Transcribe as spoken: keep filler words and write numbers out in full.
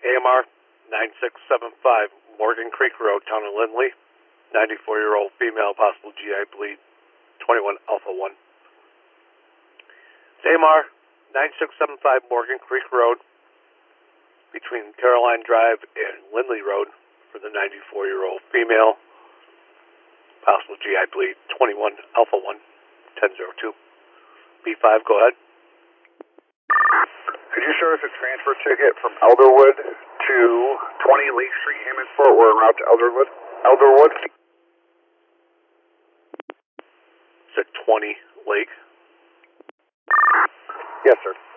A M R nine six seven five, Morgan Creek Road, Town of Lindley. ninety-four-year-old female, possible G I bleed, twenty-one Alpha one. A M R nine six seven five, Morgan Creek Road, between Caroline Drive and Lindley Road, for the ninety-four-year-old female, possible G I bleed, twenty-one Alpha one, ten oh two. B five, go ahead. Could you show us a transfer ticket from Elderwood to twenty Lake Street, Hammondsport? We're en route to Elderwood. Elderwood? Is it twenty Lake? Yes, sir.